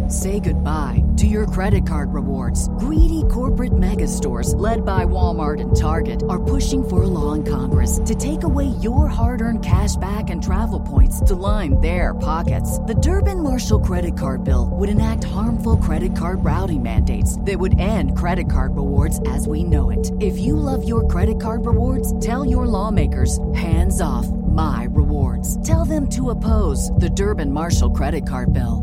Say goodbye to your credit card rewards. Greedy corporate mega stores, led by Walmart and Target, are pushing for a law in Congress to take away your hard-earned cash back and travel points to line their pockets. The Durbin-Marshall credit card bill would enact harmful credit card routing mandates that would end credit card rewards as we know it. If you love your credit card rewards, tell your lawmakers, hands off my rewards. Tell them to oppose the Durbin-Marshall credit card bill.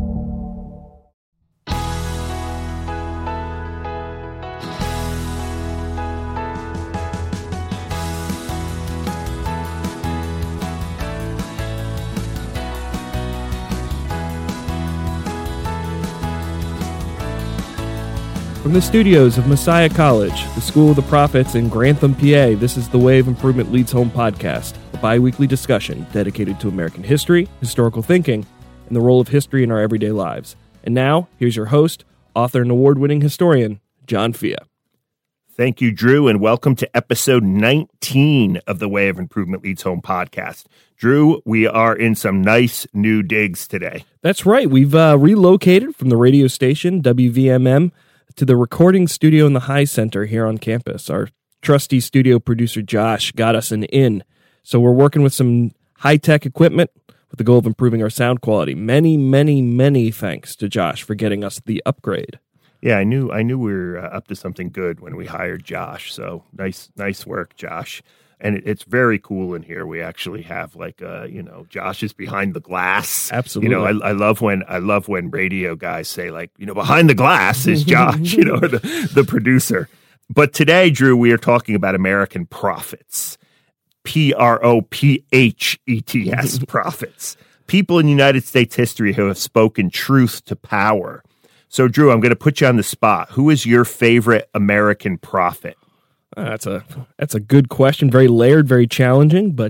From the studios of Messiah College, the School of the Prophets in Grantham, PA, this is the Way of Improvement Leads Home podcast, a bi-weekly discussion dedicated to American history, historical thinking, and the role of history in our everyday lives. And now, here's your host, author and award-winning historian, John Fia. Thank you, Drew, and welcome to episode 19 of the Way of Improvement Leads Home podcast. Drew, we are in some nice new digs today. That's right. We've relocated from the radio station, WVMM, to the recording studio in the High Center here on campus. Our trusty studio producer, Josh, got us an in. So we're working with some high-tech equipment with the goal of improving our sound quality. Many thanks to Josh for getting us the upgrade. Yeah, I knew we were up to something good when we hired Josh. So nice work, Josh. And it's very cool in here. We actually have Josh is behind the glass. Absolutely. I love when radio guys say behind the glass is Josh, the producer. But today, Drew, we are talking about American prophets. Prophets, prophets. People in United States history who have spoken truth to power. So, Drew, I'm going to put you on the spot. Who is your favorite American prophet? That's a good question. Very layered, very challenging. But,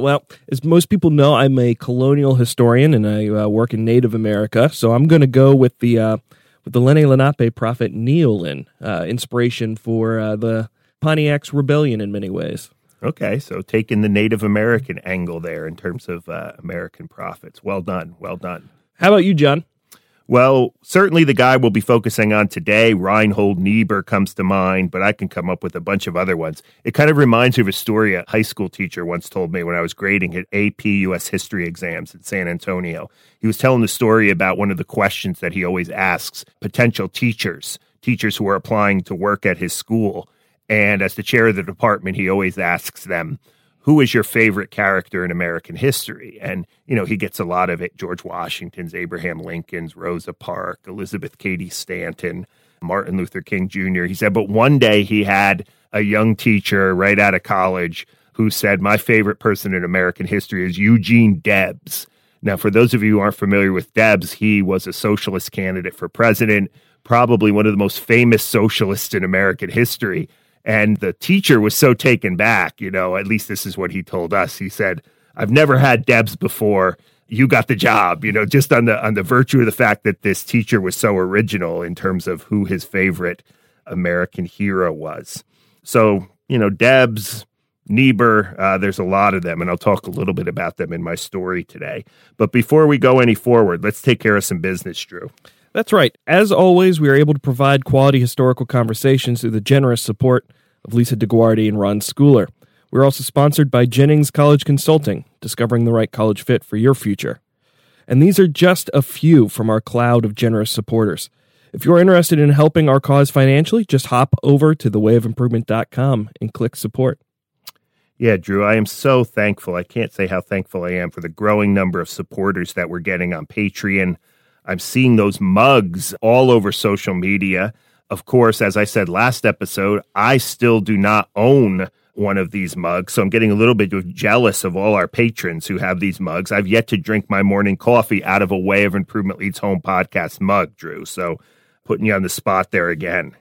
as most people know, I'm a colonial historian and I work in Native America. So I'm going to go with the Lenni Lenape prophet Neolin, inspiration for the Pontiac's rebellion in many ways. Okay, so taking the Native American angle there in terms of American prophets. Well done. How about you, John? Well, certainly the guy we'll be focusing on today, Reinhold Niebuhr, comes to mind, but I can come up with a bunch of other ones. It kind of reminds me of a story a high school teacher once told me when I was grading at AP U.S. history exams at San Antonio. He was telling the story about one of the questions that he always asks potential teachers who are applying to work at his school. And as the chair of the department, he always asks them, who is your favorite character in American history? And, he gets a lot of it. George Washington's, Abraham Lincoln's, Rosa Parks, Elizabeth Cady Stanton, Martin Luther King Jr. He said, but one day he had a young teacher right out of college who said, my favorite person in American history is Eugene Debs. Now, for those of you who aren't familiar with Debs, he was a socialist candidate for president, probably one of the most famous socialists in American history. And the teacher was so taken back, at least this is what he told us. He said, I've never had Debs before. You got the job, just on the virtue of the fact that this teacher was so original in terms of who his favorite American hero was. So, Debs, Niebuhr, there's a lot of them, and I'll talk a little bit about them in my story today. But before we go any forward, let's take care of some business, Drew. That's right. As always, we are able to provide quality historical conversations through the generous support of Lisa DeGuardi and Ron Schooler. We're also sponsored by Jennings College Consulting, discovering the right college fit for your future. And these are just a few from our cloud of generous supporters. If you're interested in helping our cause financially, just hop over to thewayofImprovement.com and click support. Yeah, Drew, I am so thankful. I can't say how thankful I am for the growing number of supporters that we're getting on Patreon. I'm seeing those mugs all over social media. Of course, as I said last episode, I still do not own one of these mugs, so I'm getting a little bit jealous of all our patrons who have these mugs. I've yet to drink my morning coffee out of a Way of Improvement Leads Home podcast mug, Drew, so putting you on the spot there again.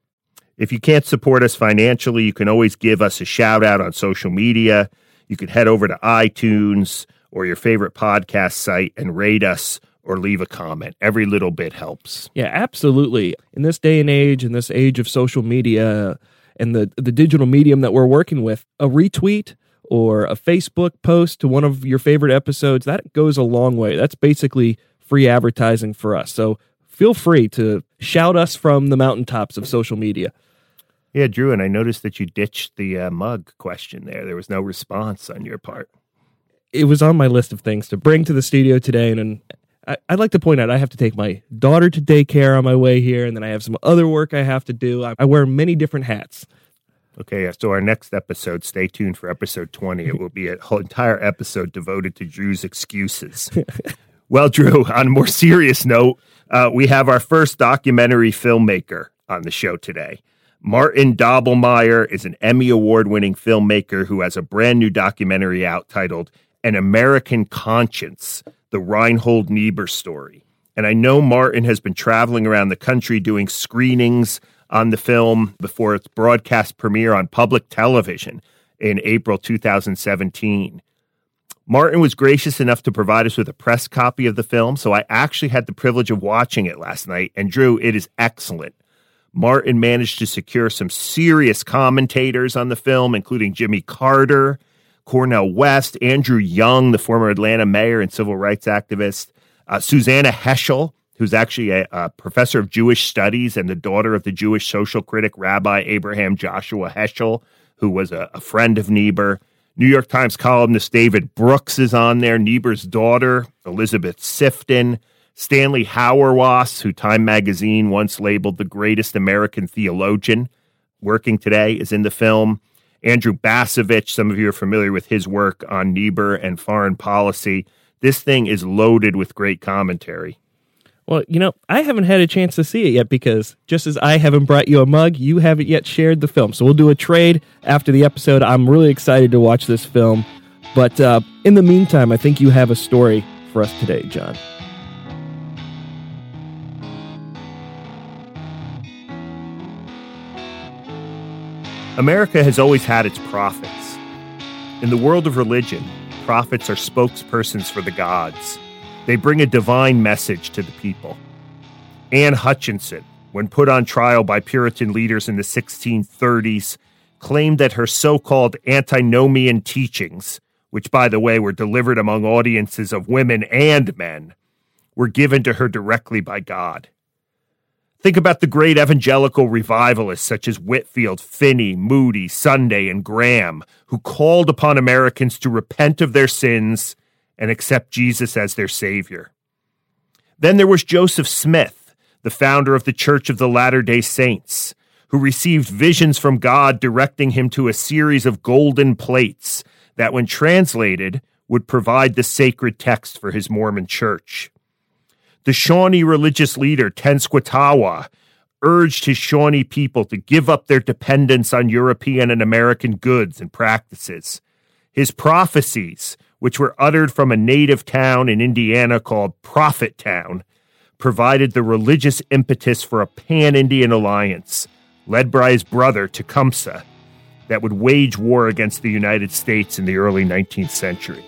If you can't support us financially, you can always give us a shout out on social media. You can head over to iTunes or your favorite podcast site and rate us or leave a comment. Every little bit helps. Yeah, absolutely. In this day and age, in this age of social media and the digital medium that we're working with, a retweet or a Facebook post to one of your favorite episodes, that goes a long way. That's basically free advertising for us. So feel free to shout us from the mountaintops of social media. Yeah, Drew, and I noticed that you ditched the mug question there. There was no response on your part. It was on my list of things to bring to the studio today, and I'd like to point out I have to take my daughter to daycare on my way here, and then I have some other work I have to do. I wear many different hats. Okay, so our next episode, stay tuned for episode 20. It will be a whole entire episode devoted to Drew's excuses. Well, Drew, on a more serious note, we have our first documentary filmmaker on the show today. Martin Doblmeier is an Emmy Award-winning filmmaker who has a brand new documentary out titled An American Conscience, the Reinhold Niebuhr Story. And I know Martin has been traveling around the country doing screenings on the film before its broadcast premiere on public television in April 2017. Martin was gracious enough to provide us with a press copy of the film, so I actually had the privilege of watching it last night. And Drew, it is excellent. Martin managed to secure some serious commentators on the film, including Jimmy Carter, Cornel West, Andrew Young, the former Atlanta mayor and civil rights activist, Susanna Heschel, who's actually a professor of Jewish studies and the daughter of the Jewish social critic Rabbi Abraham Joshua Heschel, who was a friend of Niebuhr. New York Times columnist David Brooks is on there, Niebuhr's daughter, Elizabeth Sifton, Stanley Hauerwas, who Time magazine once labeled the greatest American theologian, working today, is in the film. Andrew Basovich, some of you are familiar with his work on Niebuhr and foreign policy. This thing is loaded with great commentary. Well, I haven't had a chance to see it yet because just as I haven't brought you a mug, you haven't yet shared the film. So we'll do a trade after the episode. I'm really excited to watch this film. But in the meantime, I think you have a story for us today, John. America has always had its prophets. In the world of religion, prophets are spokespersons for the gods. They bring a divine message to the people. Anne Hutchinson, when put on trial by Puritan leaders in the 1630s, claimed that her so-called antinomian teachings, which, by the way, were delivered among audiences of women and men, were given to her directly by God. Think about the great evangelical revivalists such as Whitefield, Finney, Moody, Sunday, and Graham, who called upon Americans to repent of their sins and accept Jesus as their Savior. Then there was Joseph Smith, the founder of the Church of the Latter-day Saints, who received visions from God directing him to a series of golden plates that, when translated, would provide the sacred text for his Mormon church. The Shawnee religious leader, Tenskwatawa, urged his Shawnee people to give up their dependence on European and American goods and practices. His prophecies, which were uttered from a native town in Indiana called Prophet Town, provided the religious impetus for a pan-Indian alliance, led by his brother Tecumseh, that would wage war against the United States in the early 19th century.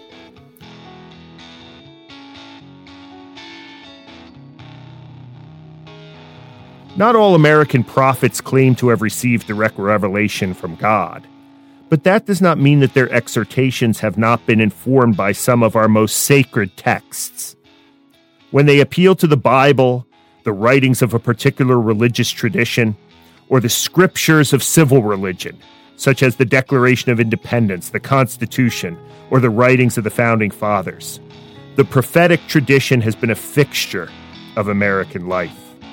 Not all American prophets claim to have received direct revelation from God, but that does not mean that their exhortations have not been informed by some of our most sacred texts. When they appeal to the Bible, the writings of a particular religious tradition, or the scriptures of civil religion, such as the Declaration of Independence, the Constitution, or the writings of the Founding Fathers, the prophetic tradition has been a fixture of American life.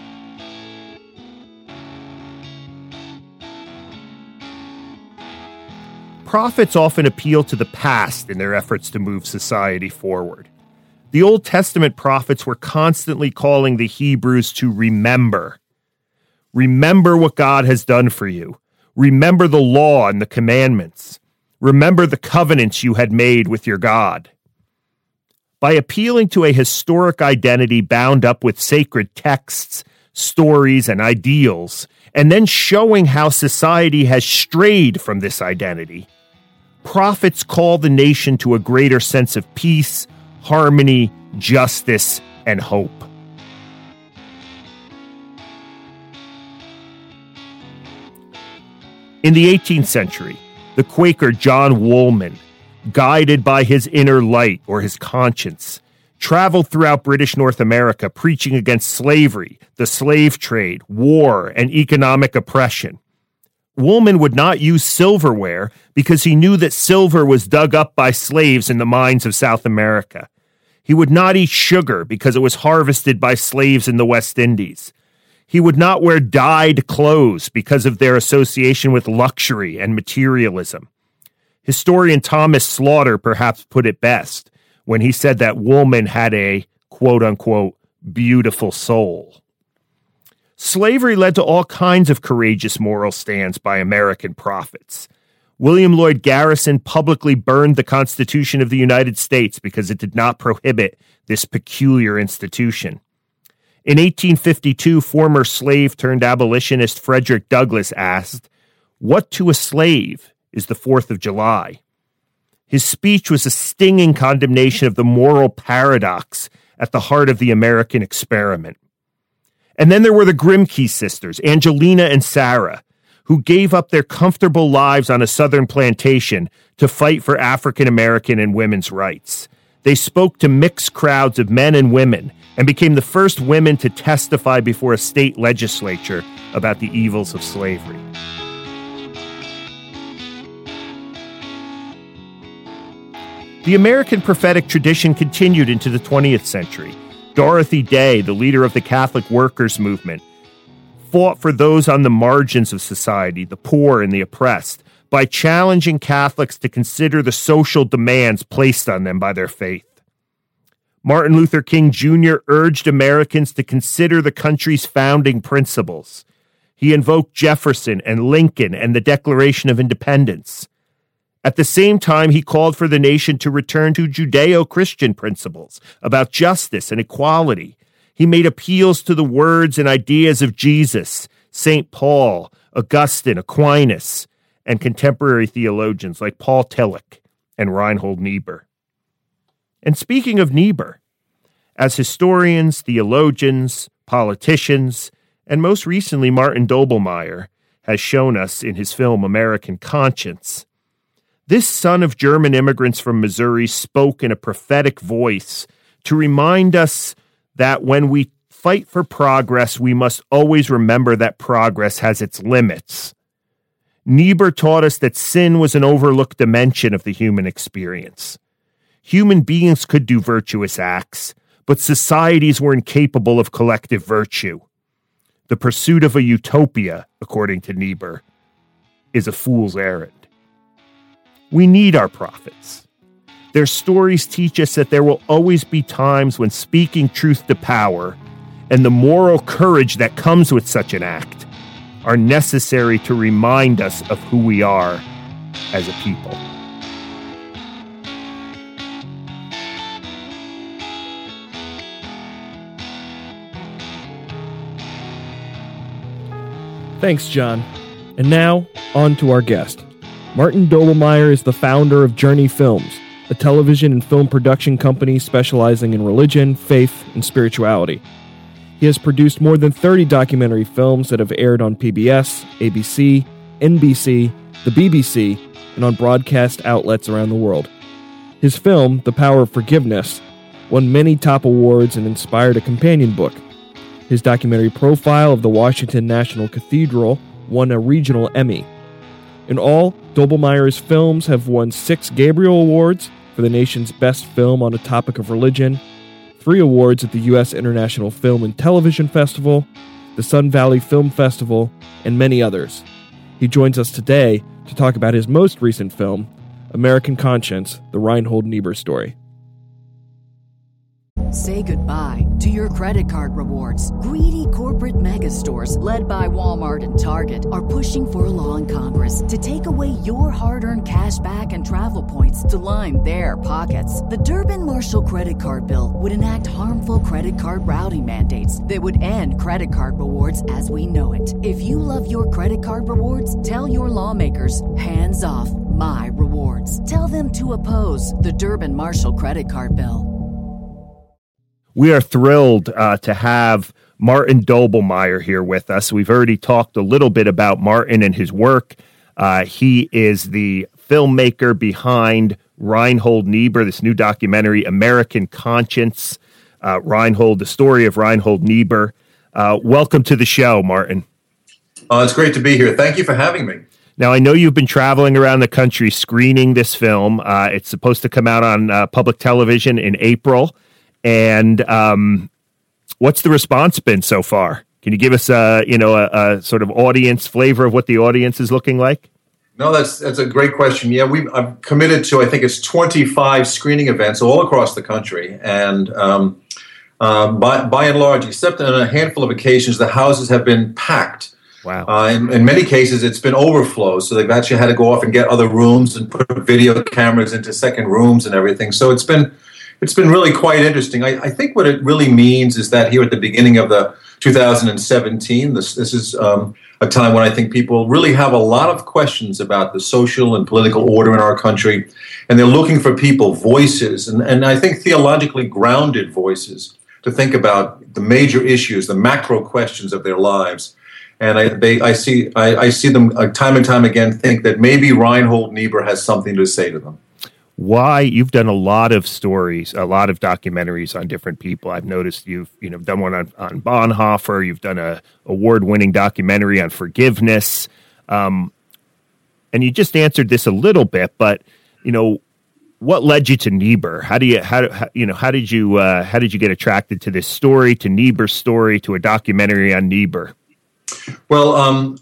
Prophets often appeal to the past in their efforts to move society forward. The Old Testament prophets were constantly calling the Hebrews to remember. Remember what God has done for you. Remember the law and the commandments. Remember the covenants you had made with your God. By appealing to a historic identity bound up with sacred texts, stories, and ideals, and then showing how society has strayed from this identity, prophets call the nation to a greater sense of peace, harmony, justice, and hope. In the 18th century, the Quaker John Woolman, guided by his inner light or his conscience, traveled throughout British North America preaching against slavery, the slave trade, war, and economic oppression. Woolman would not use silverware because he knew that silver was dug up by slaves in the mines of South America. He would not eat sugar because it was harvested by slaves in the West Indies. He would not wear dyed clothes because of their association with luxury and materialism. Historian Thomas Slaughter perhaps put it best when he said that Woolman had a, quote-unquote, beautiful soul. Slavery led to all kinds of courageous moral stands by American prophets. William Lloyd Garrison publicly burned the Constitution of the United States because it did not prohibit this peculiar institution. In 1852, former slave-turned-abolitionist Frederick Douglass asked, "What to a slave is the 4th of July?" His speech was a stinging condemnation of the moral paradox at the heart of the American experiment. And then there were the Grimke sisters, Angelina and Sarah, who gave up their comfortable lives on a southern plantation to fight for African American and women's rights. They spoke to mixed crowds of men and women and became the first women to testify before a state legislature about the evils of slavery. The American prophetic tradition continued into the 20th century. Dorothy Day, the leader of the Catholic workers' movement, fought for those on the margins of society, the poor and the oppressed, by challenging Catholics to consider the social demands placed on them by their faith. Martin Luther King Jr. urged Americans to consider the country's founding principles. He invoked Jefferson and Lincoln and the Declaration of Independence. At the same time, he called for the nation to return to Judeo-Christian principles about justice and equality. He made appeals to the words and ideas of Jesus, St. Paul, Augustine, Aquinas, and contemporary theologians like Paul Tillich and Reinhold Niebuhr. And speaking of Niebuhr, as historians, theologians, politicians, and most recently Martin Doblmeier has shown us in his film American Conscience, this son of German immigrants from Missouri spoke in a prophetic voice to remind us that when we fight for progress, we must always remember that progress has its limits. Niebuhr taught us that sin was an overlooked dimension of the human experience. Human beings could do virtuous acts, but societies were incapable of collective virtue. The pursuit of a utopia, according to Niebuhr, is a fool's errand. We need our prophets. Their stories teach us that there will always be times when speaking truth to power and the moral courage that comes with such an act are necessary to remind us of who we are as a people. Thanks, John. And now, on to our guest. Martin Doblmeier is the founder of Journey Films, a television and film production company specializing in religion, faith, and spirituality. He has produced more than 30 documentary films that have aired on PBS, ABC, NBC, the BBC, and on broadcast outlets around the world. His film, The Power of Forgiveness, won many top awards and inspired a companion book. His documentary profile of the Washington National Cathedral won a regional Emmy. In all, Doblmeier's films have won 6 Gabriel Awards for the nation's best film on a topic of religion, 3 awards at the U.S. International Film and Television Festival, the Sun Valley Film Festival, and many others. He joins us today to talk about his most recent film, American Conscience, the Reinhold Niebuhr story. Say goodbye to your credit card rewards. Greedy corporate mega stores, led by Walmart and Target, are pushing for a law in Congress to take away your hard-earned cash back and travel points to line their pockets. The Durbin-Marshall credit card bill would enact harmful credit card routing mandates that would end credit card rewards as we know it. If you love your credit card rewards, tell your lawmakers, hands off my rewards. Tell them to oppose the Durbin-Marshall credit card bill. We are thrilled to have Martin Doblmeier here with us. We've already talked a little bit about Martin and his work. He is the filmmaker behind Reinhold Niebuhr, this new documentary, American Conscience, the story of Reinhold Niebuhr. Welcome to the show, Martin. It's great to be here. Thank you for having me. Now, I know you've been traveling around the country screening this film. It's supposed to come out on public television in April. And what's the response been so far? Can you give us a sort of audience flavor of what the audience is looking like? No, that's a great question. Yeah, I've committed to, I think it's 25 screening events all across the country. And by and large, except on a handful of occasions, the houses have been packed. Wow. In many cases, it's been overflow. So they've actually had to go off and get other rooms and put video cameras into second rooms and everything. So it's been really quite interesting. I think what it really means is that here at the beginning of the 2017, this is a time when I think people really have a lot of questions about the social and political order in our country, and they're looking for voices, and I think theologically grounded voices to think about the major issues, the macro questions of their lives. And I see them time and time again think that maybe Reinhold Niebuhr has something to say to them. Why? You've done a lot of stories, a lot of documentaries on different people. I've noticed you've done one on Bonhoeffer. You've done a award-winning documentary on forgiveness, and you just answered this a little bit. But what led you to Niebuhr? How did you get attracted to this story, to Niebuhr's story, to a documentary on Niebuhr? Well,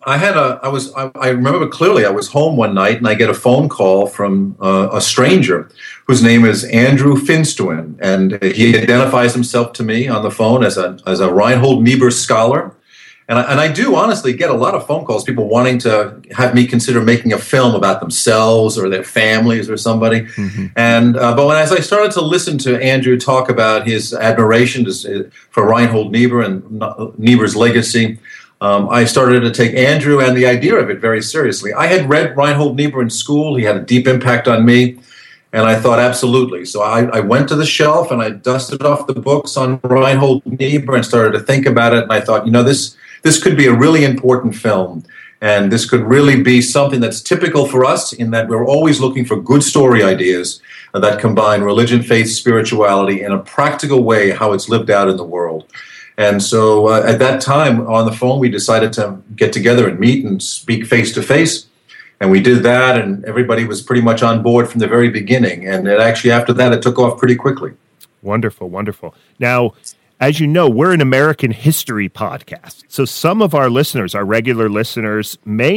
I remember clearly I was home one night and I get a phone call from a stranger whose name is Andrew Finstuen, and he identifies himself to me on the phone as a Reinhold Niebuhr scholar. And I do honestly get a lot of phone calls, people wanting to have me consider making a film about themselves or their families or somebody. Mm-hmm. And but as I started to listen to Andrew talk about his admiration for Reinhold Niebuhr and Niebuhr's legacy, I started to take Andrew and the idea of it very seriously. I had read Reinhold Niebuhr in school. He had a deep impact on me, and I thought, absolutely. So I went to the shelf and I dusted off the books on Reinhold Niebuhr and started to think about it. And I thought, this could be a really important film, and this could really be something that's typical for us in that we're always looking for good story ideas that combine religion, faith, spirituality in a practical way, how it's lived out in the world. And so at that time on the phone, we decided to get together and meet and speak face to face. And we did that, and everybody was pretty much on board from the very beginning. And after that, it took off pretty quickly. Wonderful, wonderful. Now, as you know, we're an American history podcast. So some of our listeners, our regular listeners,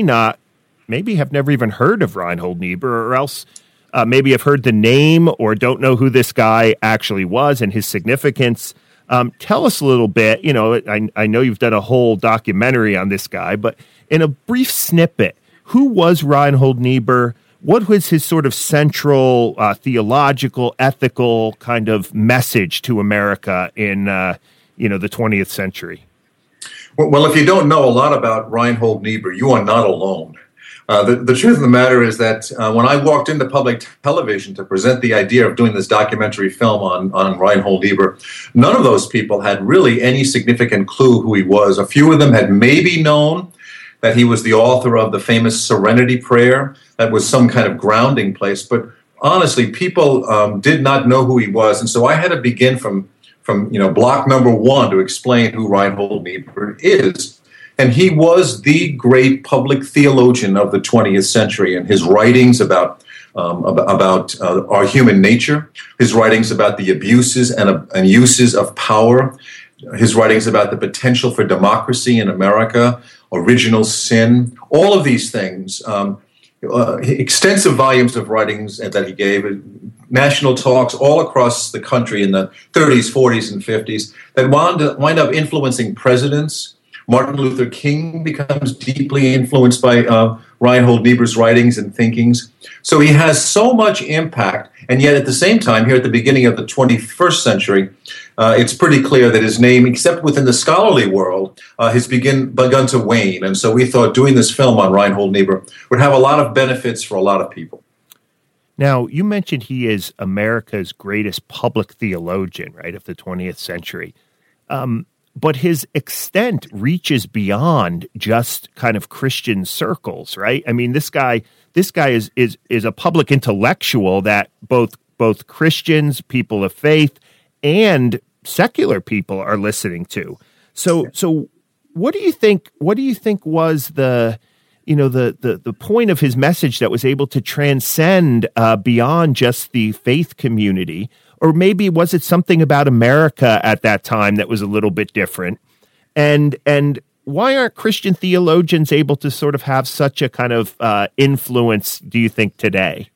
maybe have never even heard of Reinhold Niebuhr, or else maybe have heard the name or don't know who this guy actually was and his significance. Tell us a little bit, I know you've done a whole documentary on this guy, but in a brief snippet, who was Reinhold Niebuhr? What was his sort of central theological, ethical kind of message to America in, the 20th century? Well, if you don't know a lot about Reinhold Niebuhr, you are not alone. The truth of the matter is that when I walked into public television to present the idea of doing this documentary film on Reinhold Niebuhr, none of those people had really any significant clue who he was. A few of them had maybe known that he was the author of the famous Serenity Prayer. That was some kind of grounding place. But honestly, people did not know who he was. And so I had to begin from block number one to explain who Reinhold Niebuhr is. And he was the great public theologian of the 20th century, and his writings about our human nature, his writings about the abuses and uses of power, his writings about the potential for democracy in America, original sin, all of these things, extensive volumes of writings that he gave, national talks all across the country in the 30s, 40s, and 50s that wind up influencing presidents. Martin Luther King becomes deeply influenced by Reinhold Niebuhr's writings and thinkings. So he has so much impact, and yet at the same time, here at the beginning of the 21st century, it's pretty clear that his name, except within the scholarly world, has begun to wane. And so we thought doing this film on Reinhold Niebuhr would have a lot of benefits for a lot of people. Now, you mentioned he is America's greatest public theologian, right, of the 20th century. But his extent reaches beyond just kind of Christian circles, right? I mean, this guy this guy is a public intellectual that both Christians, people of faith, and secular people are listening to. So what do you think was the point of his message that was able to transcend beyond just the faith community? Or maybe was it something about America at that time that was a little bit different? And why aren't Christian theologians able to sort of have such a kind of influence, do you think, today?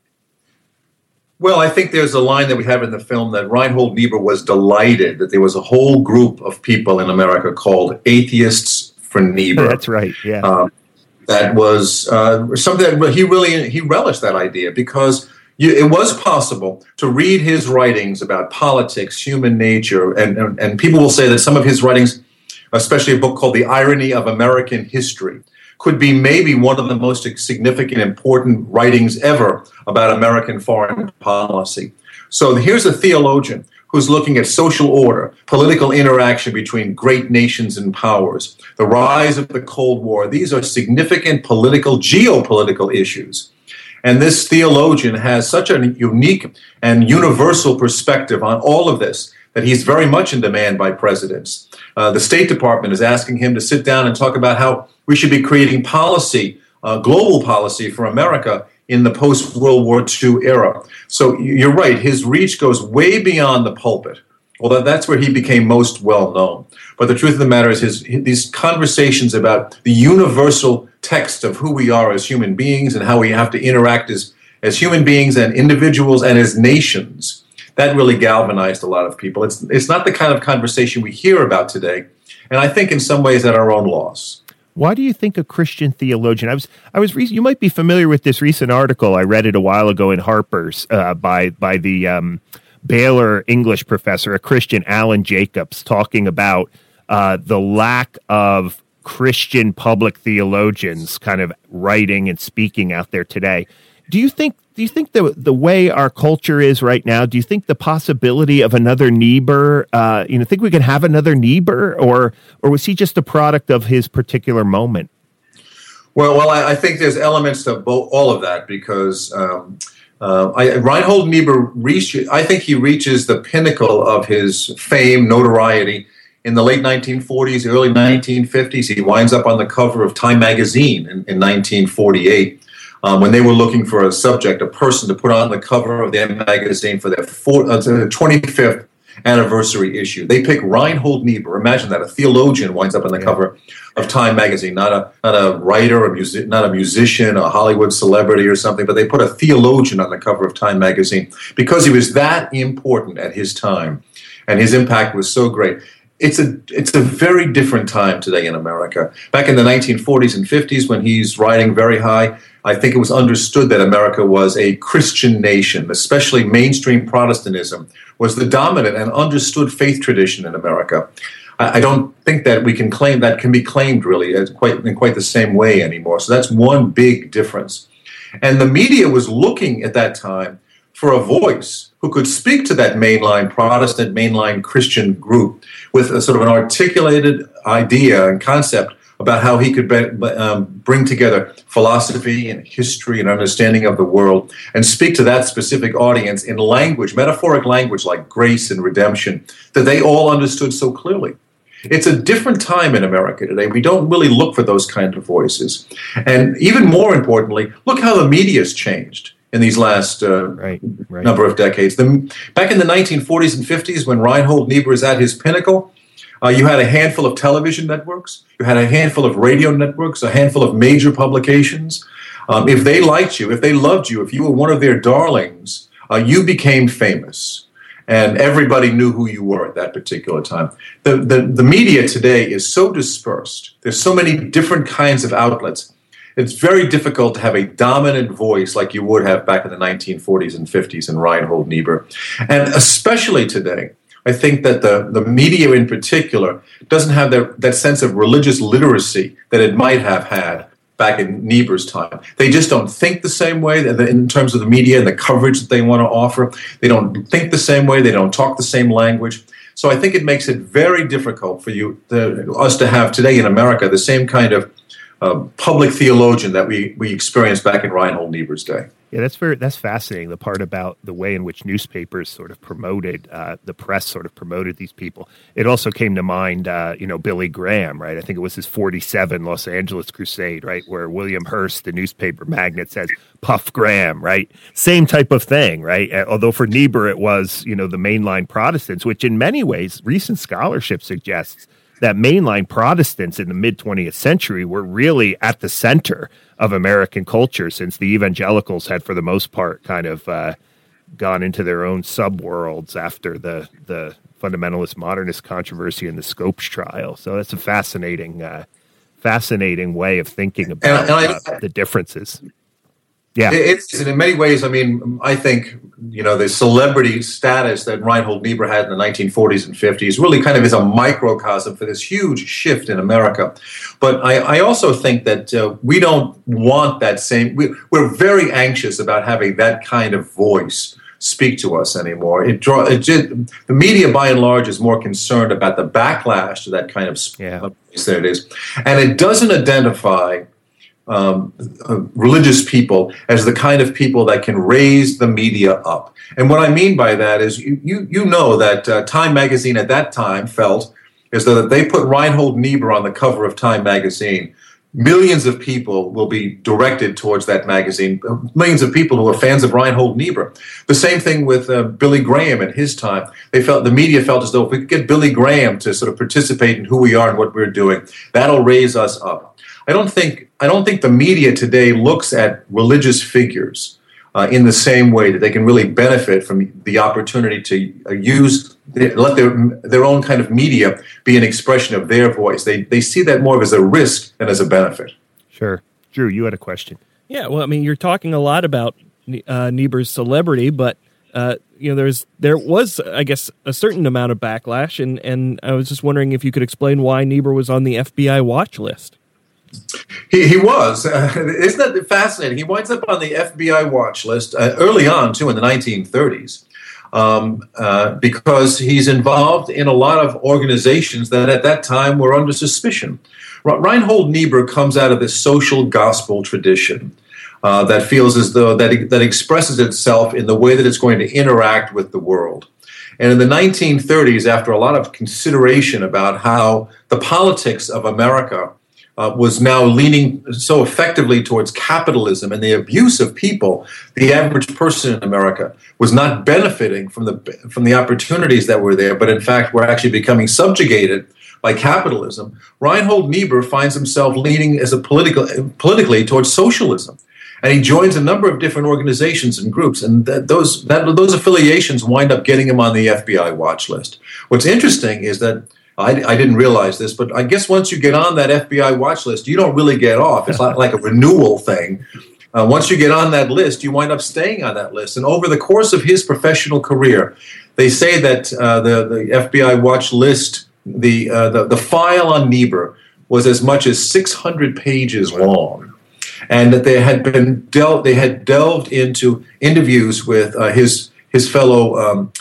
Well, I think there's a line that we have in the film that Reinhold Niebuhr was delighted that there was a whole group of people in America called Atheists for Niebuhr. That's right, yeah. That was something that he relished that idea, because it was possible to read his writings about politics, human nature, and people will say that some of his writings, especially a book called The Irony of American History, could be maybe one of the most significant, important writings ever about American foreign policy. So here's a theologian who's looking at social order, political interaction between great nations and powers, the rise of the Cold War. These are significant geopolitical issues. And this theologian has such a unique and universal perspective on all of this that he's very much in demand by presidents. The State Department is asking him to sit down and talk about how we should be creating policy, global policy for America in the post-World War II era. So you're right, his reach goes way beyond the pulpit, although that's where he became most well-known. But the truth of the matter is these conversations about the universal text of who we are as human beings and how we have to interact as human beings and individuals and as nations, that really galvanized a lot of people. It's not the kind of conversation we hear about today, and I think in some ways at our own loss. Why do you think a Christian theologian? You might be familiar with this recent article. I read it a while ago in Harper's by the Baylor English professor, a Christian, Alan Jacobs, talking about the lack of Christian public theologians kind of writing and speaking out there today. Do you think the way our culture is right now, do you think the possibility of another Niebuhr, think we can have another Niebuhr, or was he just a product of his particular moment? Well, I think there's elements to all of that, because Reinhold Niebuhr I think he reaches the pinnacle of his fame, notoriety, in the late 1940s, early 1950s. He winds up on the cover of Time magazine in 1948. When they were looking for a person to put on the cover of the magazine for their 25th anniversary issue. They pick Reinhold Niebuhr. Imagine that, a theologian winds up on the cover of Time magazine, not a writer, not a musician, a Hollywood celebrity or something, but they put a theologian on the cover of Time magazine because he was that important at his time, and his impact was so great. It's a very different time today in America. Back in the 1940s and 50s, when he's riding very high, I think it was understood that America was a Christian nation, especially mainstream Protestantism was the dominant and understood faith tradition in America. I don't think that we can claim that can be claimed really in quite the same way anymore. So that's one big difference. And the media was looking at that time for a voice who could speak to that mainline Protestant, mainline Christian group with a sort of an articulated idea and concept about how he could bring together philosophy and history and understanding of the world and speak to that specific audience in language, metaphoric language like grace and redemption, that they all understood so clearly. It's a different time in America today. We don't really look for those kind of voices. And even more importantly, look how the media's changed in these last number of decades. Back in the 1940s and 50s, when Reinhold Niebuhr is at his pinnacle, you had a handful of television networks, you had a handful of radio networks, a handful of major publications. If they liked you, if they loved you, if you were one of their darlings, you became famous. And everybody knew who you were at that particular time. The media today is so dispersed. There's so many different kinds of outlets. It's very difficult to have a dominant voice like you would have back in the 1940s and 50s in Reinhold Niebuhr. And especially today, I think that the media in particular doesn't have that sense of religious literacy that it might have had back in Niebuhr's time. They just don't think the same way in terms of the media and the coverage that they want to offer. They don't think the same way. They don't talk the same language. So I think it makes it very difficult for us to have today in America the same kind of public theologian that we experienced back in Reinhold Niebuhr's day. Yeah, that's fascinating. The part about the way in which newspapers sort of promoted, the press sort of promoted these people. It also came to mind, Billy Graham, right? I think it was his 47 Los Angeles crusade, right? Where William Hearst, the newspaper magnate, says, Puff Graham, right? Same type of thing, right? Although for Niebuhr, it was, the mainline Protestants, which in many ways, recent scholarship suggests that mainline Protestants in the mid-20th century were really at the center of American culture, since the evangelicals had, for the most part, kind of gone into their own subworlds after the fundamentalist modernist controversy and the Scopes trial. So that's a fascinating way of thinking about the differences. Yeah, it's in many ways. I mean, I think the celebrity status that Reinhold Niebuhr had in the 1940s and 50s really kind of is a microcosm for this huge shift in America. But I also think that we don't want that same. We're very anxious about having that kind of voice speak to us anymore. The media, by and large, is more concerned about the backlash to that kind of voice that it is, and it doesn't identify religious people as the kind of people that can raise the media up. And what I mean by that is, you know that Time magazine at that time felt as though that they put Reinhold Niebuhr on the cover of Time magazine, millions of people will be directed towards that magazine, millions of people who are fans of Reinhold Niebuhr. The same thing with Billy Graham at his time. The media felt as though if we could get Billy Graham to sort of participate in who we are and what we're doing, that'll raise us up. I don't think the media today looks at religious figures in the same way that they can really benefit from the opportunity to let their own kind of media be an expression of their voice. They see that more as a risk than as a benefit. Sure. Drew, you had a question. Yeah, well, I mean, you're talking a lot about Niebuhr's celebrity, but there was, I guess, a certain amount of backlash, and I was just wondering if you could explain why Niebuhr was on the FBI watch list. He was. Isn't that fascinating? He winds up on the FBI watch list early on, too, in the 1930s, because he's involved in a lot of organizations that at that time were under suspicion. Reinhold Niebuhr comes out of this social gospel tradition that feels as though that expresses itself in the way that it's going to interact with the world. And in the 1930s, after a lot of consideration about how the politics of America was now leaning so effectively towards capitalism and the abuse of people, the average person in America was not benefiting from the opportunities that were there, but in fact were actually becoming subjugated by capitalism. Reinhold Niebuhr finds himself leaning as politically towards socialism. And he joins a number of different organizations and groups, and those affiliations wind up getting him on the FBI watch list. What's interesting is that I didn't realize this, but I guess once you get on that FBI watch list, you don't really get off. It's not like a renewal thing. Once you get on that list, you wind up staying on that list. And over the course of his professional career, they say that the FBI watch list, the file on Niebuhr was as much as 600 pages long, and that they had delved into interviews with his fellow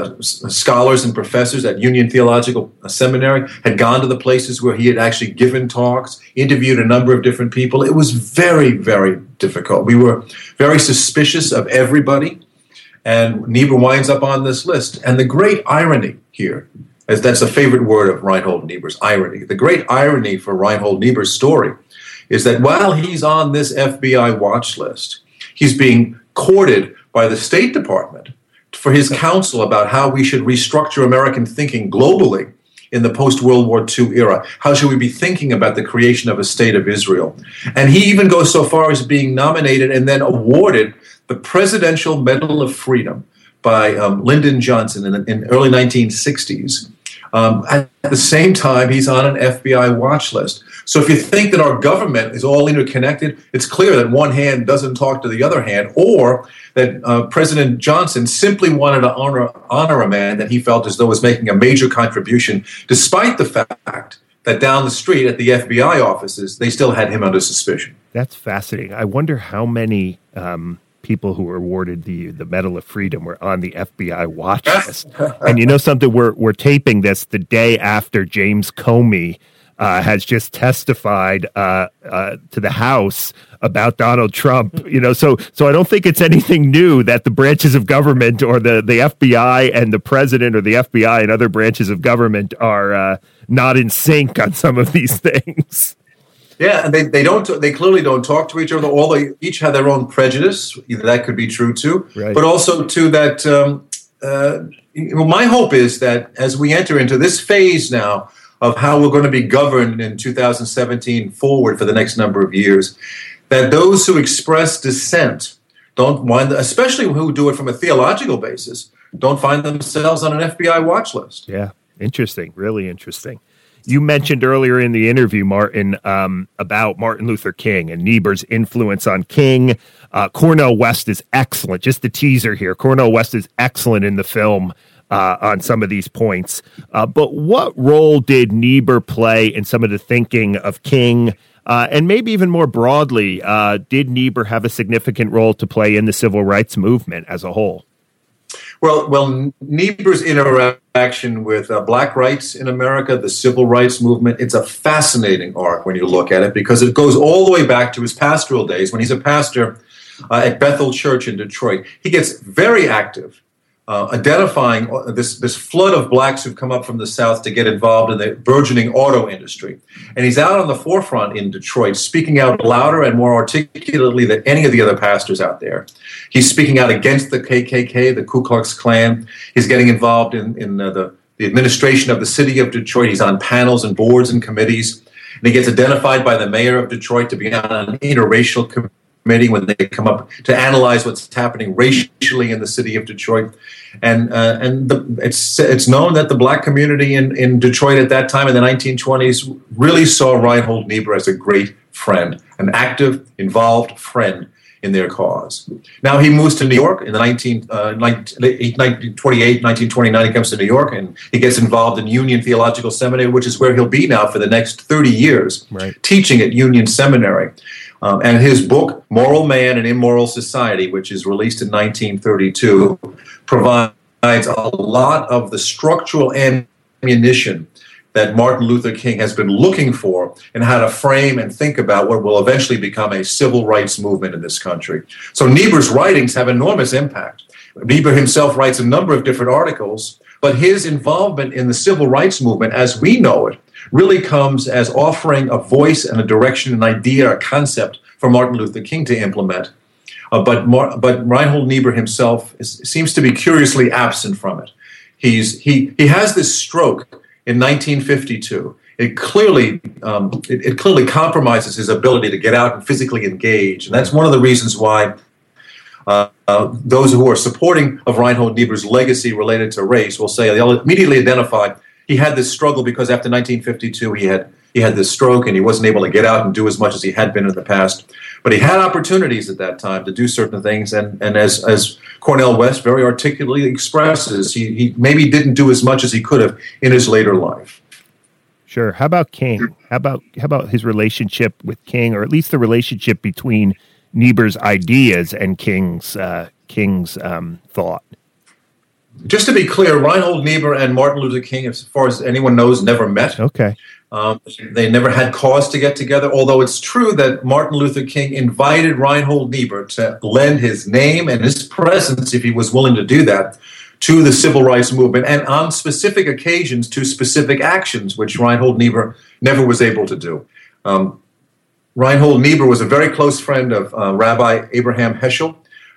scholars and professors at Union Theological Seminary, had gone to the places where he had actually given talks, interviewed a number of different people. It was very, very difficult. We were very suspicious of everybody, and Niebuhr winds up on this list. And the great irony here, as that's a favorite word of Reinhold Niebuhr's, irony. The great irony for Reinhold Niebuhr's story is that while he's on this FBI watch list, he's being courted by the State Department for his counsel about how we should restructure American thinking globally in the post-World War II era. How should we be thinking about the creation of a state of Israel? And he even goes so far as being nominated and then awarded the Presidential Medal of Freedom by Lyndon Johnson in early 1960s. At the same time, he's on an FBI watch list. So if you think that our government is all interconnected, it's clear that one hand doesn't talk to the other hand, or that President Johnson simply wanted to honor a man that he felt as though was making a major contribution, despite the fact that down the street at the FBI offices, they still had him under suspicion. That's fascinating. I wonder how many people who were awarded the Medal of Freedom were on the FBI watch list. And you know something, we're taping this the day after James Comey has just testified to the House about Donald Trump. So I don't think it's anything new that the branches of government or the FBI and the president or the FBI and other branches of government are not in sync on some of these things. Yeah, and they clearly don't talk to each other. They each have their own prejudice. That could be true too. Right. But also too that my hope is that as we enter into this phase now of how we're going to be governed in 2017 forward for the next number of years, that those who express dissent don't wind, especially who do it from a theological basis, don't find themselves on an FBI watch list. Yeah, interesting, really interesting. You mentioned earlier in the interview, Martin, about Martin Luther King and Niebuhr's influence on King. Cornel West is excellent. Just the teaser here. Cornel West is excellent in the film on some of these points. But what role did Niebuhr play in some of the thinking of King? And maybe even more broadly, did Niebuhr have a significant role to play in the civil rights movement as a whole? Well, Niebuhr's interaction with black rights in America, the civil rights movement, it's a fascinating arc when you look at it because it goes all the way back to his pastoral days when he's a pastor at Bethel Church in Detroit. He gets very active, identifying this flood of blacks who've come up from the South to get involved in the burgeoning auto industry. And he's out on the forefront in Detroit, speaking out louder and more articulately than any of the other pastors out there. He's speaking out against the KKK, the Ku Klux Klan. He's getting involved in the administration of the city of Detroit. He's on panels and boards and committees. And he gets identified by the mayor of Detroit to be on an interracial committee when they come up to analyze what's happening racially in the city of Detroit. And it's known that the black community in Detroit at that time in the 1920s really saw Reinhold Niebuhr as a great friend, an active, involved friend in their cause. Now he moves to New York in the 1928, 1929. He comes to New York and he gets involved in Union Theological Seminary, which is where he'll be now for the next 30 years, right, teaching at Union Seminary. And his book, Moral Man and Immoral Society, which is released in 1932, provides a lot of the structural ammunition that Martin Luther King has been looking for in how to frame and think about what will eventually become a civil rights movement in this country. So Niebuhr's writings have enormous impact. Niebuhr himself writes a number of different articles, but his involvement in the civil rights movement as we know it really comes as offering a voice and a direction, an idea, a concept for Martin Luther King to implement. But Reinhold Niebuhr himself seems to be curiously absent from it. He has this stroke in 1952. It clearly compromises his ability to get out and physically engage, and that's one of the reasons why those who are supporting of Reinhold Niebuhr's legacy related to race will say they'll immediately identify he had this struggle because after 1952 he had this stroke and he wasn't able to get out and do as much as he had been in the past. But he had opportunities at that time to do certain things, and as Cornel West very articulately expresses, he maybe didn't do as much as he could have in his later life. Sure. How about King? How about his relationship with King, or at least the relationship between Niebuhr's ideas and King's thought? Just to be clear, Reinhold Niebuhr and Martin Luther King, as far as anyone knows, never met. Okay. They never had cause to get together, although it's true that Martin Luther King invited Reinhold Niebuhr to lend his name and his presence, if he was willing to do that, to the civil rights movement, and on specific occasions to specific actions, which Reinhold Niebuhr never was able to do. Reinhold Niebuhr was a very close friend of Rabbi Abraham Heschel.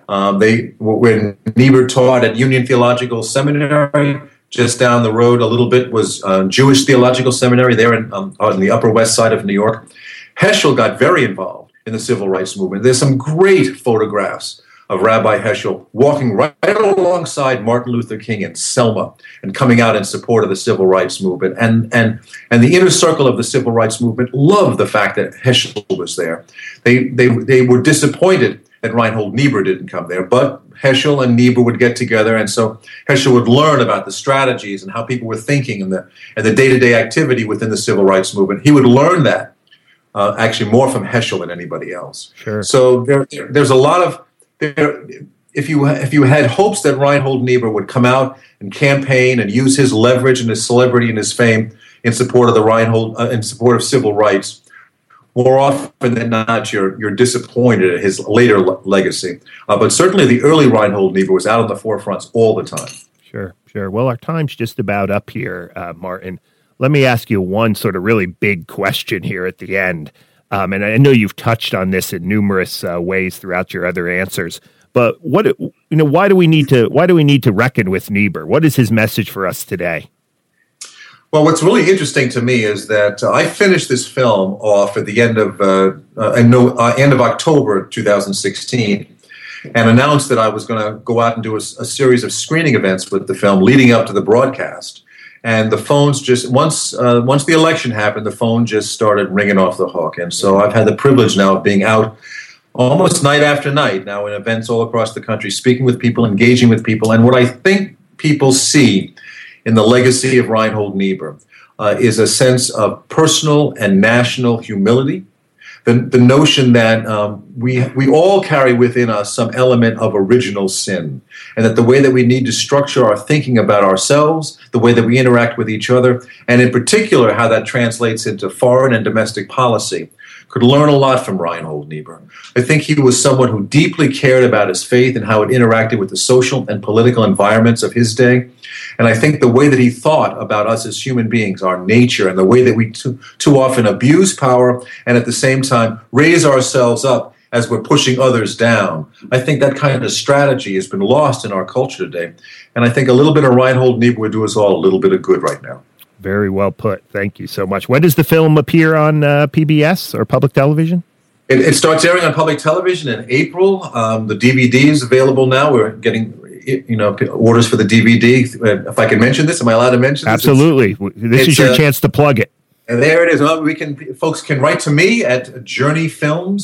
When Niebuhr taught at Union Theological Seminary, just down the road a little bit was Jewish Theological Seminary there on the Upper West Side of New York. Heschel got very involved in the civil rights movement. There's some great photographs of Rabbi Heschel walking right alongside Martin Luther King in Selma and coming out in support of the civil rights movement. And the inner circle of the civil rights movement loved the fact that Heschel was there. They were disappointed that Reinhold Niebuhr didn't come there, but Heschel and Niebuhr would get together, and so Heschel would learn about the strategies and how people were thinking and the day-to-day activity within the civil rights movement. He would learn that actually more from Heschel than anybody else. Sure. So there's a lot of if you had hopes that Reinhold Niebuhr would come out and campaign and use his leverage and his celebrity and his fame, in support of the Reinhold, in support of civil rights, more often than not, you're disappointed at his later legacy. But certainly the early Reinhold Niebuhr was out on the forefronts all the time. Sure. Well, our time's just about up here, Martin. Let me ask you one sort of really big question here at the end. And I know you've touched on this in numerous ways throughout your other answers. But why do we need to reckon with Niebuhr? What is his message for us today? Well, what's really interesting to me is that I finished this film off at the end of October 2016, and announced that I was going to go out and do a series of screening events with the film leading up to the broadcast. And the phones just once the election happened, the phone just started ringing off the hook. And so I've had the privilege now of being out almost night after night now in events all across the country, speaking with people, engaging with people, and what I think people see in the legacy of Reinhold Niebuhr is a sense of personal and national humility, the notion that we all carry within us some element of original sin, and that the way that we need to structure our thinking about ourselves, the way that we interact with each other, and in particular how that translates into foreign and domestic policy, could learn a lot from Reinhold Niebuhr. I think he was someone who deeply cared about his faith and how it interacted with the social and political environments of his day. And I think the way that he thought about us as human beings, our nature, and the way that we too often abuse power and at the same time raise ourselves up as we're pushing others down, I think that kind of strategy has been lost in our culture today. And I think a little bit of Reinhold Niebuhr would do us all a little bit of good right now. Very well put. Thank you so much. When does the film appear on PBS or public television? It starts airing on public television in April. The DVD is available now. We're getting orders for the DVD. If I can mention this, am I allowed to mention this? Absolutely. This is your chance to plug it. And there it is. Well, folks can write to me at Journey Films,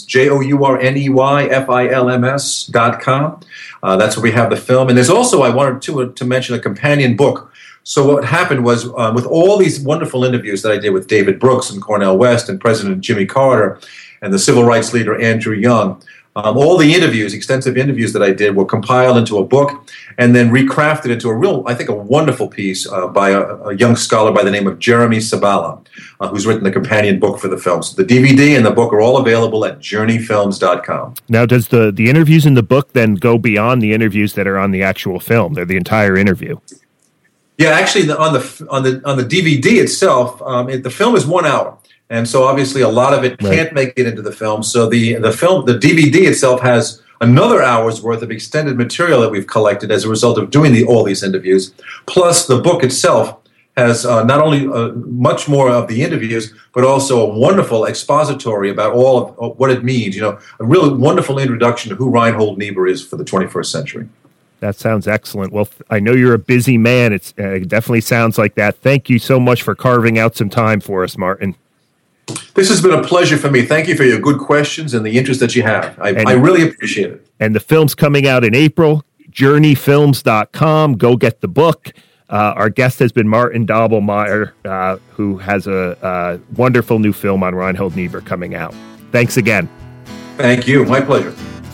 JOURNEYFILMS.com. That's where we have the film. And there's also, I wanted to mention a companion book. So what happened was, with all these wonderful interviews that I did with David Brooks and Cornel West and President Jimmy Carter and the civil rights leader Andrew Young, all the interviews, extensive interviews that I did, were compiled into a book and then recrafted into a wonderful piece by a young scholar by the name of Jeremy Sabala, who's written the companion book for the film. So the DVD and the book are all available at journeyfilms.com. Now, does the interviews in the book then go beyond the interviews that are on the actual film? They're the entire interview. Yeah, actually, on the DVD itself, the film is 1 hour, and so obviously a lot of it can't make it into the film. So the DVD itself has another hour's worth of extended material that we've collected as a result of doing all these interviews. Plus, the book itself has not only much more of the interviews, but also a wonderful expository about all of what it means. A really wonderful introduction to who Reinhold Niebuhr is for the 21st century. That sounds excellent. Well, I know you're a busy man. It definitely sounds like that. Thank you so much for carving out some time for us, Martin. This has been a pleasure for me. Thank you for your good questions and the interest that you have. I really appreciate it. And the film's coming out in April. JourneyFilms.com. Go get the book. Our guest has been Martin Doblmeier, who has a wonderful new film on Reinhold Niebuhr coming out. Thanks again. Thank you. My pleasure.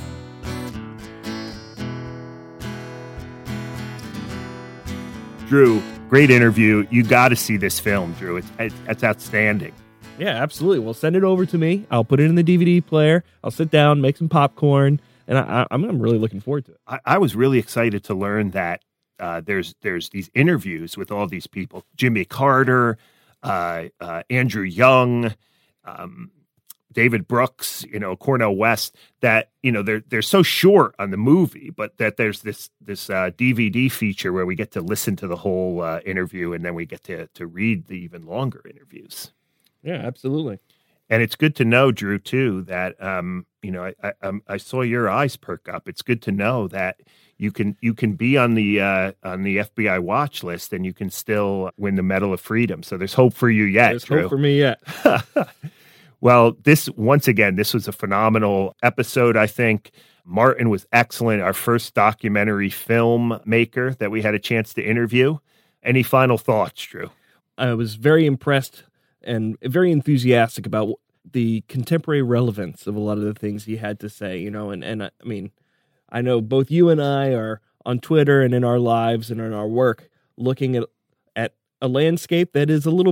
Drew, great interview. You got to see this film, Drew. It's outstanding. Yeah, absolutely. Well, send it over to me. I'll put it in the DVD player. I'll sit down, make some popcorn, and I'm really looking forward to it. I was really excited to learn that there's these interviews with all these people: Jimmy Carter, Andrew Young, David Brooks, Cornel West, that, they're so short on the movie, but that there's this DVD feature where we get to listen to the whole interview, and then we get to read the even longer interviews. Yeah, absolutely. And it's good to know, Drew, too, that, I saw your eyes perk up. It's good to know that you can be on the FBI watch list and you can still win the Medal of Freedom. So there's hope for you yet, There's Drew. hope for me yet. Well, this was a phenomenal episode, I think. Martin was excellent, our first documentary filmmaker that we had a chance to interview. Any final thoughts, Drew? I was very impressed and very enthusiastic about the contemporary relevance of a lot of the things he had to say, and I mean, I know both you and I are on Twitter and in our lives and in our work looking at a landscape that is a little bit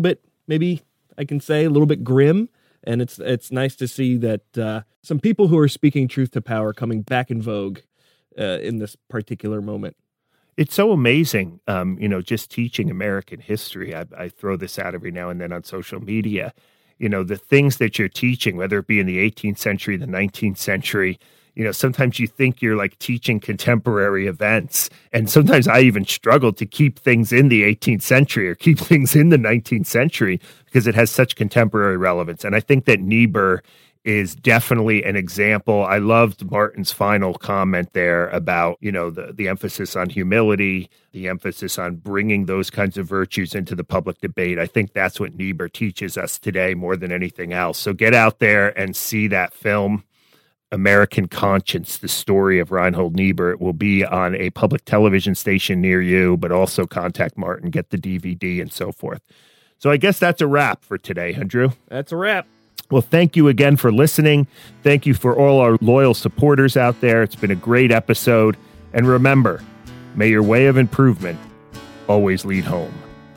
maybe I can say, a little bit grim. And it's nice to see that some people who are speaking truth to power coming back in vogue in this particular moment. It's so amazing, just teaching American history. I throw this out every now and then on social media. The things that you're teaching, whether it be in the 18th century, the 19th century, sometimes you think you're like teaching contemporary events. And sometimes I even struggle to keep things in the 18th century or keep things in the 19th century because it has such contemporary relevance. And I think that Niebuhr is definitely an example. I loved Martin's final comment there about, the emphasis on humility, the emphasis on bringing those kinds of virtues into the public debate. I think that's what Niebuhr teaches us today more than anything else. So get out there and see that film, American Conscience, the story of Reinhold Niebuhr. It will be on a public television station near you, but also contact Martin, get the DVD and so forth. So I guess that's a wrap for today, huh, Drew? That's a wrap. Well, thank you again for listening. Thank you for all our loyal supporters out there. It's been a great episode. And remember, may your way of improvement always lead home.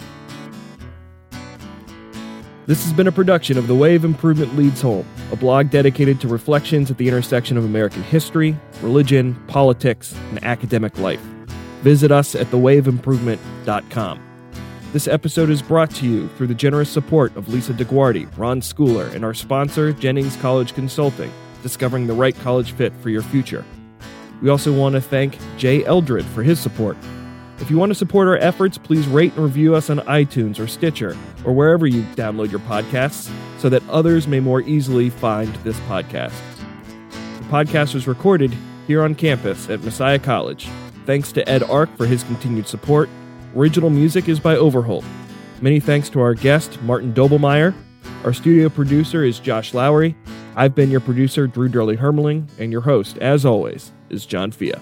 This has been a production of The Way of Improvement Leads Home, a blog dedicated to reflections at the intersection of American history, religion, politics, and academic life. Visit us at thewayofimprovement.com. This episode is brought to you through the generous support of Lisa DeGuardi, Ron Schooler, and our sponsor, Jennings College Consulting, discovering the right college fit for your future. We also want to thank Jay Eldred for his support. If you want to support our efforts, please rate and review us on iTunes or Stitcher, or wherever you download your podcasts, so that others may more easily find this podcast. The podcast was recorded here on campus at Messiah College. Thanks to Ed Ark for his continued support. Original music is by Overholt. Many thanks to our guest, Martin Dobelmeyer. Our studio producer is Josh Lowry. I've been your producer, Drew Durley-Hermeling, and your host, as always, is John Fia.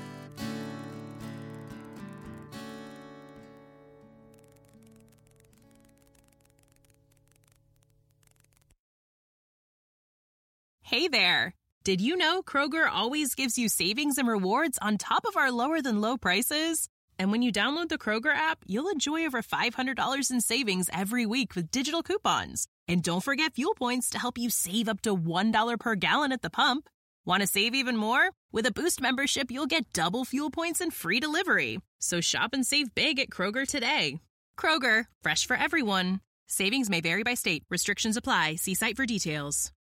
Hey there! Did you know Kroger always gives you savings and rewards on top of our lower-than-low prices? And when you download the Kroger app, you'll enjoy over $500 in savings every week with digital coupons. And don't forget fuel points to help you save up to $1 per gallon at the pump. Want to save even more? With a Boost membership, you'll get double fuel points and free delivery. So shop and save big at Kroger today. Kroger, fresh for everyone. Savings may vary by state. Restrictions apply. See site for details.